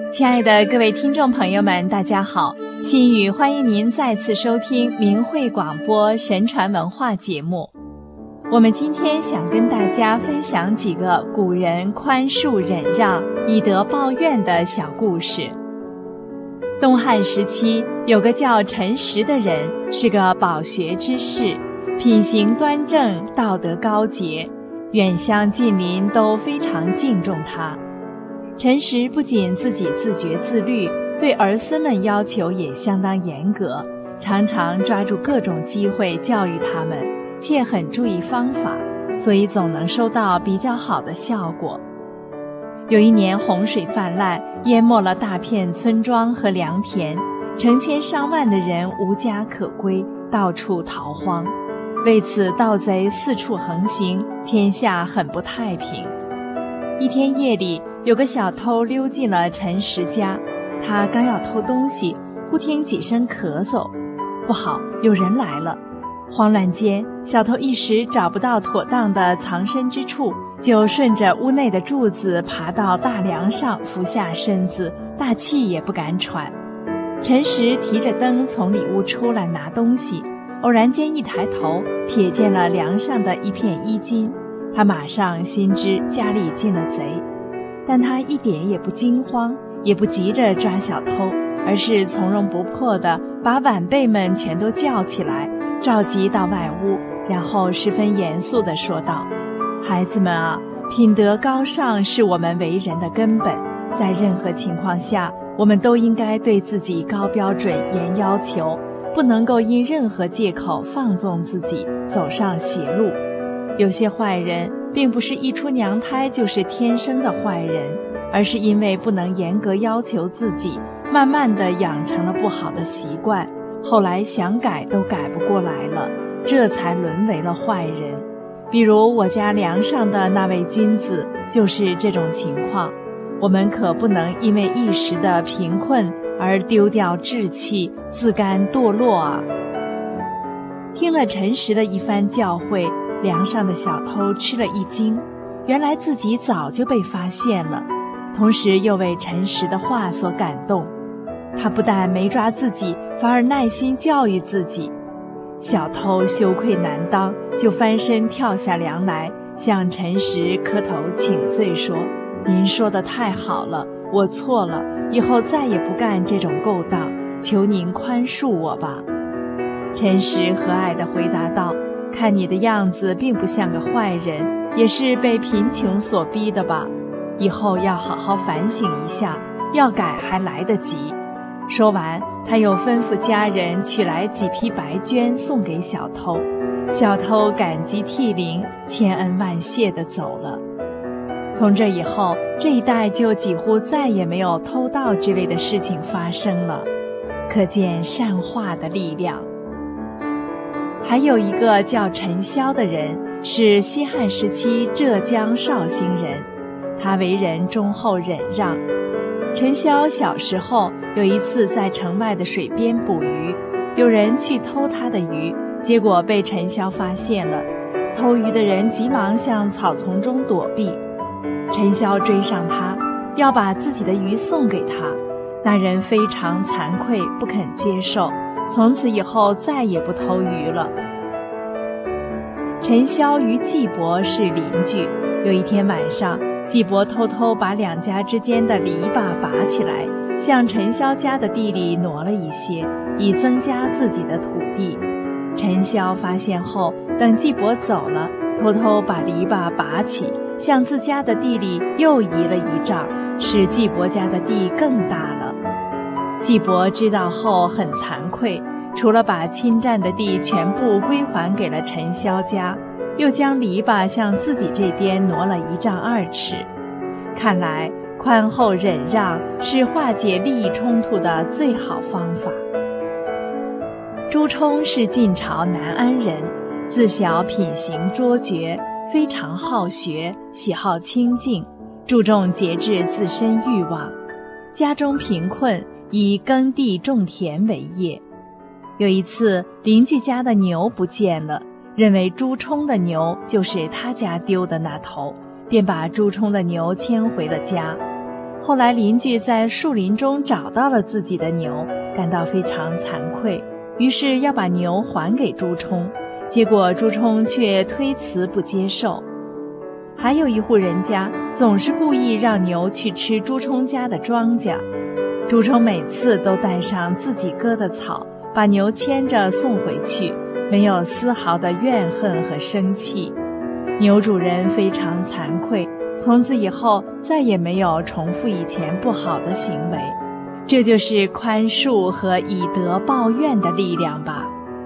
亲爱的各位听众朋友们，大家好，心语欢迎您再次收听明慧广播神传文化节目。我们今天想跟大家分享几个古人宽恕忍让以德报怨的小故事。东汉时期有个叫陈实的人，是个饱学之士，品行端正，道德高洁，远乡近邻都非常敬重他。陈实不仅自己自觉自律，对儿孙们要求也相当严格，常常抓住各种机会教育他们，且很注意方法，所以总能收到比较好的效果。有一年洪水泛滥，淹没了大片村庄和良田，成千上万的人无家可归，到处逃荒。为此盗贼四处横行，天下很不太平。一天夜里，有个小偷溜进了陈实家，他刚要偷东西，忽听几声咳嗽，不好，有人来了。慌乱间，小偷一时找不到妥当的藏身之处，就顺着屋内的柱子爬到大梁上，俯下身子，大气也不敢喘。陈实提着灯从里屋出来拿东西，偶然间一抬头，瞥见了梁上的一片衣襟，他马上心知家里进了贼，但他一点也不惊慌，也不急着抓小偷，而是从容不迫地把晚辈们全都叫起来，召集到外屋，然后十分严肃地说道：孩子们啊，品德高尚是我们为人的根本，在任何情况下，我们都应该对自己高标准严要求，不能够因任何借口放纵自己，走上邪路。有些坏人并不是一出娘胎就是天生的坏人，而是因为不能严格要求自己，慢慢地养成了不好的习惯，后来想改都改不过来了，这才沦为了坏人。比如我家梁上的那位君子就是这种情况。我们可不能因为一时的贫困而丢掉志气，自甘堕落啊！听了陈实的一番教诲，梁上的小偷吃了一惊，原来自己早就被发现了，同时又为陈实的话所感动。他不但没抓自己，反而耐心教育自己。小偷羞愧难当，就翻身跳下梁来，向陈实磕头请罪说：您说的太好了，我错了，以后再也不干这种勾当，求您宽恕我吧。陈实和蔼地回答道：看你的样子并不像个坏人，也是被贫穷所逼的吧，以后要好好反省一下，要改还来得及。说完，他又吩咐家人取来几匹白绢送给小偷，小偷感激涕零，千恩万谢地走了。从这以后，这一带就几乎再也没有偷盗之类的事情发生了，可见善化的力量。还有一个叫陈嚣的人，是西汉时期浙江绍兴人，他为人忠厚忍让。陈嚣小时候有一次在城外的水边捕鱼，有人去偷他的鱼，结果被陈嚣发现了，偷鱼的人急忙向草丛中躲避。陈嚣追上他，要把自己的鱼送给他，那人非常惭愧，不肯接受，从此以后再也不偷鱼了。陈嚣与季伯是邻居，有一天晚上，季伯偷偷把两家之间的篱笆拔起来，向陈嚣家的地里挪了一些，以增加自己的土地。陈嚣发现后，等季伯走了，偷偷把篱笆拔起，向自家的地里又移了一丈，使季伯家的地更大了。季伯知道后很惭愧，除了把侵占的地全部归还给了陈嚣家，又将篱笆向自己这边挪了1丈2尺。看来宽厚忍让是化解利益冲突的最好方法。朱冲是晋朝南安人，自小品行卓绝，非常好学，喜好清静，注重节制自身欲望。家中贫困，以耕地种田为业。有一次，邻居家的牛不见了，认为朱冲的牛就是他家丢的那头，便把朱冲的牛牵回了家。 后来邻居在树林中找到了自己的牛，感到非常惭愧，于是要把牛还给朱冲，结果朱冲却推辞不接受。还有一户人家总是故意让牛去吃朱冲家的庄稼，朱冲每次都带上自己割的草，把牛牵着送回去，没有丝毫的怨恨和生气。牛主人非常惭愧，从此以后再也没有重复以前不好的行为。这就是宽恕和以德报怨的力量吧。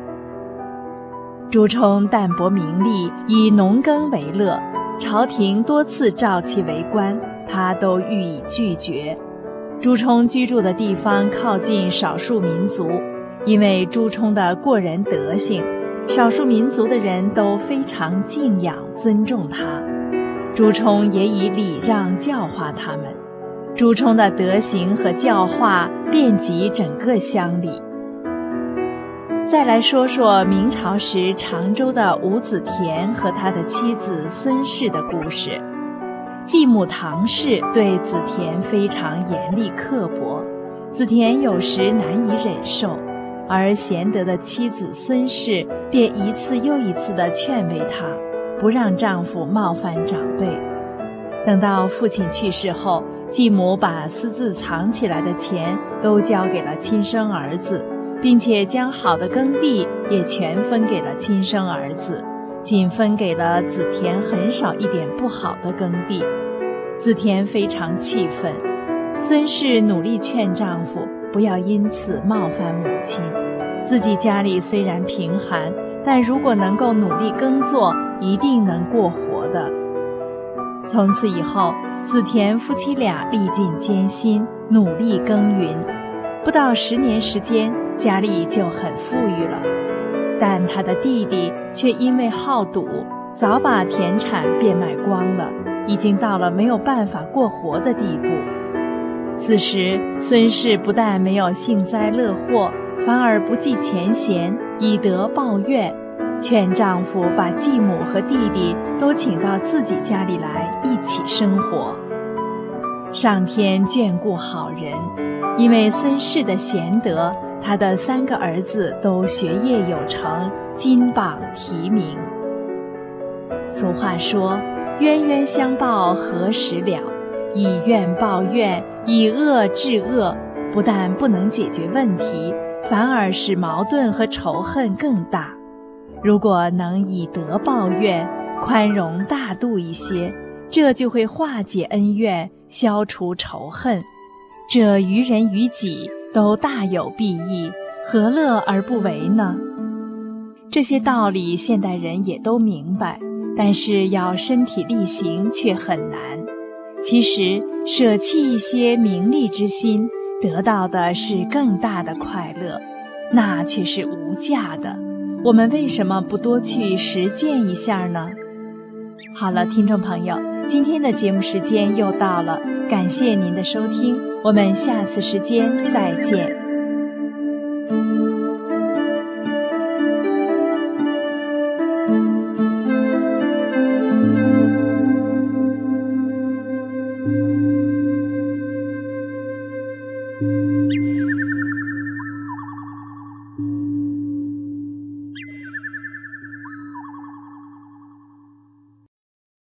朱冲淡泊名利，以农耕为乐，朝廷多次召其为官，他都予以拒绝。朱冲居住的地方靠近少数民族，因为朱冲的过人德行，少数民族的人都非常敬仰尊重他，朱冲也以礼让教化他们。朱冲的德行和教化遍及整个乡里。再来说说明朝时常州的吴子田和他的妻子孙氏的故事。继母唐氏对子田非常严厉刻薄，子田有时难以忍受，而贤德的妻子孙氏便一次又一次地劝慰她，不让丈夫冒犯长辈。等到父亲去世后，继母把私自藏起来的钱都交给了亲生儿子，并且将好的耕地也全分给了亲生儿子，仅分给了子田很少一点不好的耕地。子田非常气愤，孙氏努力劝丈夫不要因此冒犯母亲，自己家里虽然贫寒，但如果能够努力耕作，一定能过活的。从此以后，子田夫妻俩历尽艰辛，努力耕耘，不到10年时间，家里就很富裕了。但他的弟弟却因为好赌，早把田产变卖光了，已经到了没有办法过活的地步。此时孙氏不但没有幸灾乐祸，反而不计前嫌，以德报怨，劝丈夫把继母和弟弟都请到自己家里来一起生活。上天眷顾好人，因为孙氏的贤德，他的3个儿子都学业有成，金榜题名。俗话说，冤冤相报何时了，以怨报怨，以恶制恶，不但不能解决问题，反而使矛盾和仇恨更大。如果能以德报怨，宽容大度一些，这就会化解恩怨，消除仇恨，这于人于己都大有裨益，何乐而不为呢？这些道理现代人也都明白，但是要身体力行却很难。其实舍弃一些名利之心，得到的是更大的快乐，那却是无价的。我们为什么不多去实践一下呢？好了，听众朋友，今天的节目时间又到了，感谢您的收听，我们下次时间再见。